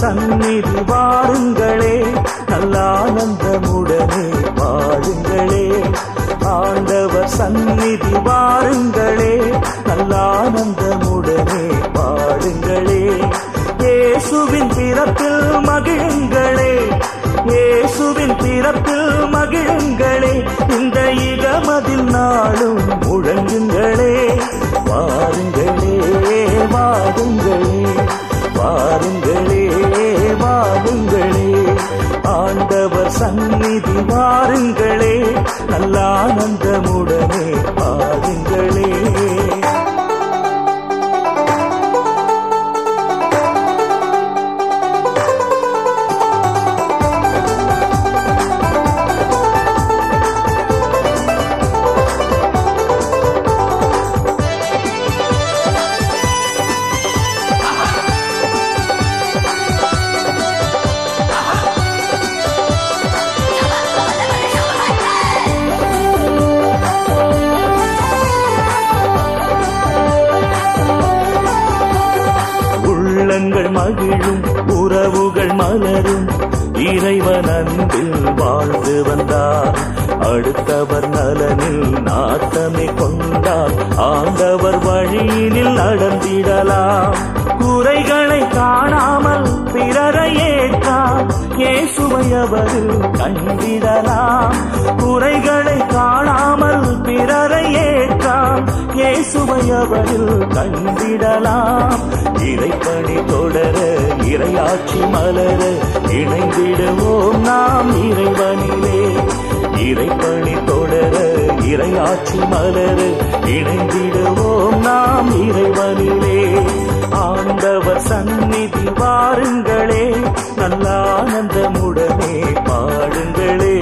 சந்நிதி வாருங்களே, நல்ல ஆனந்தமுடனே பாடுங்களே. ஆண்டவர் சந்நிதி வாருங்களே, நல்ல ஆனந்தமுடனே பாடுங்களே. இயேசுவின் பிறப்பில் மகிழுங்களே, இயேசுவின் பிறப்பில் மகிழுங்களே. இந்த இகமதில் நாளும் முழங்குங்களே. வாருங்களே வாருங்களே, வாருங்களே வாருங்களே. ஆண்டவர் சந்நிதி வாருங்களே, நல்ல ஆனந்தமுடனே பாடுங்களே. உள்ளங்கள் மகிழும், உறவுகள் மலரும், இறைவன் அன்பில் வாழ்ந்து வந்தார். அடுத்தவர் நலனில் நாட்டமே கொண்டார், ஆண்டவர் வழியினில் நடந்திடலாம். குறைகளை காணாமல் பிறரை ஏற்றார், இயேசுவை அவரில் கண்டிடலாம். குறைகளை காணாமல் பிறரை ஏற்றார், இயேசுவை அவரில் கண்டிடலாம். இறைப்பணி தொடர, இறையாட்சி மலர, இணைந்திடுவோம் நாம் இறைவனிலே. இறைப்பணி தொடர, இறையாட்சி மலர, இணைந்திடுவோம் நாம் இறைவனிலே. ஆண்டவர் சந்நிதி வாருங்களே, நல்ல ஆனந்தமுடனே பாடுங்களே.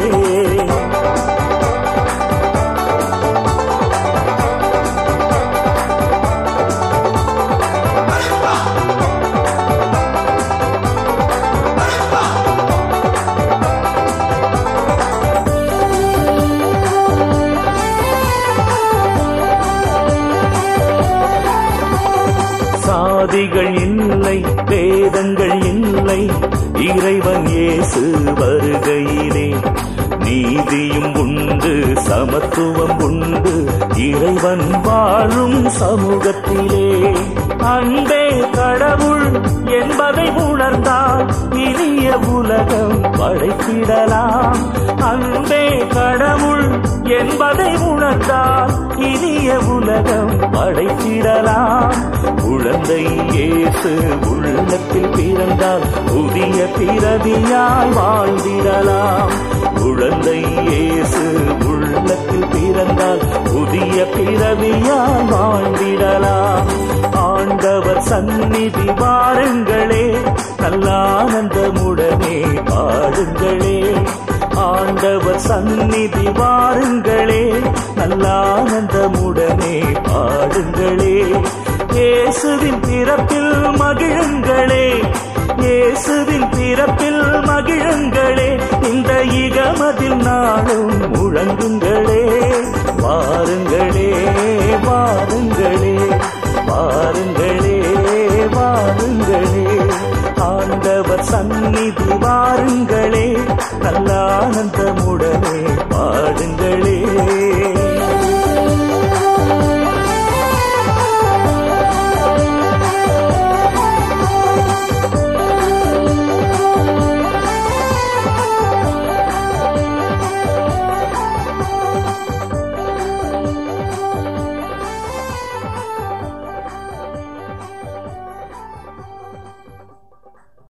சாதிகள் இல்லை, பேதங்கள் இல்லை, இறைவன் இயேசு வருகையிலே. நீதியும் உண்டு, சமத்துவம் உண்டு, இறைவன் வாழும் சமூகத்திலே. அன்பே கடவுள் என்பதை உணர்ந்தால் இனிய உலகம் படைத்திடலாம். அன்பே கடவுள் என்பதை உணர்ந்தால் இனிய உலகம் படைத்திடலாம். குழந்தை இயேசு உள்ளத்தில் பிறந்தால் புதிய பிறவியாய் வாழ்ந்திடலாம். குழந்தை இயேசு உள்ளத்தில் பிறந்தால் புதிய பிறவியாய் வாழ்ந்திடலாம். ஆண்டவர் சந்நிதி வாருங்களே, நல்ல ஆனந்தமுடனே பாடுங்களே. ஆண்டவர் சந்நிதி வாருங்களே, நல்ல ஆனந்தமுடனே பாடுங்களே. இயேசுவின் பிறப்பில் மகிழுங்களே, இயேசுவின் பிறப்பில் மகிழுங்களே. இந்த இகமதில் நாளும் முழங்குங்களே. வாருங்களே வாருங்களே, வாருங்களே வாருங்களே. ஆண்டவர் சந்நிதி வாருங்களே, நல்ல ஆனந்தமுடனே பாடுங்களே.